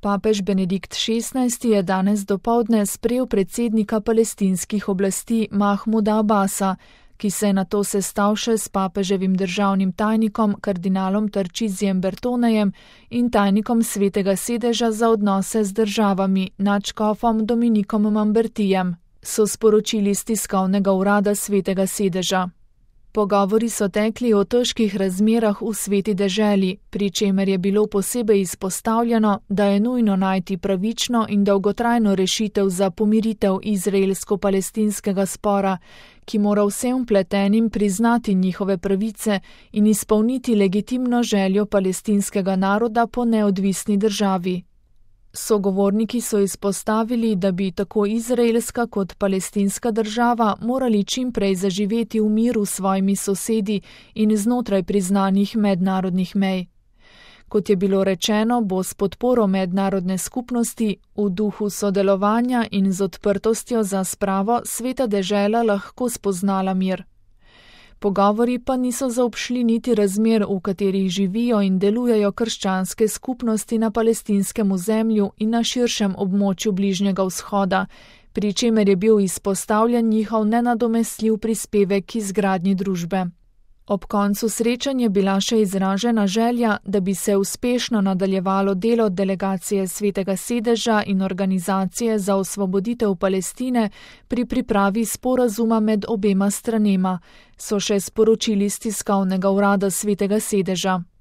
Papež Benedikt XVI je danes dopoldne sprejel predsednika palestinskih oblasti Mahmuda Abbasa, ki se je nato sestal še s papeževim državnim tajnikom kardinalom Tarčizijem Bertonejem in tajnikom Svetega sedeža za odnose z državami nadškofom Dominikom Mambertijem, so sporočili iz tiskovnega urada Svetega sedeža. Pogovori so tekli o težkih razmerah v sveti deželi, pri čemer je bilo posebej izpostavljeno, da je nujno najti pravično in dolgotrajno rešitev za pomiritev izraelsko-palestinskega spora, ki mora vsem vpletenim priznati njihove pravice in izpolniti legitimno željo palestinskega naroda po neodvisni državi. Sogovorniki so izpostavili, da bi tako izraelska kot palestinska država morali čim prej zaživeti v miru s svojimi sosedi in znotraj priznanih mednarodnih mej. Kot je bilo rečeno, bo s podporo mednarodne skupnosti v duhu sodelovanja in z odprtostjo za spravo sveta dežela lahko spoznala mir. Pogovori pa niso zaobšli niti razmer, v katerih živijo in delujejo krščanske skupnosti na palestinskem ozemlju in na širšem območju Bližnjega vzhoda, pri čemer je bil izpostavljen njihov nenadomestljiv prispevek k izgradnji družbe. Ob koncu srečanja je bila še izražena želja, da bi se uspešno nadaljevalo delo delegacije Svetega sedeža in organizacije za osvoboditev Palestine pri pripravi sporazuma med obema stranema, so še sporočili iz tiskovnega urada Svetega sedeža.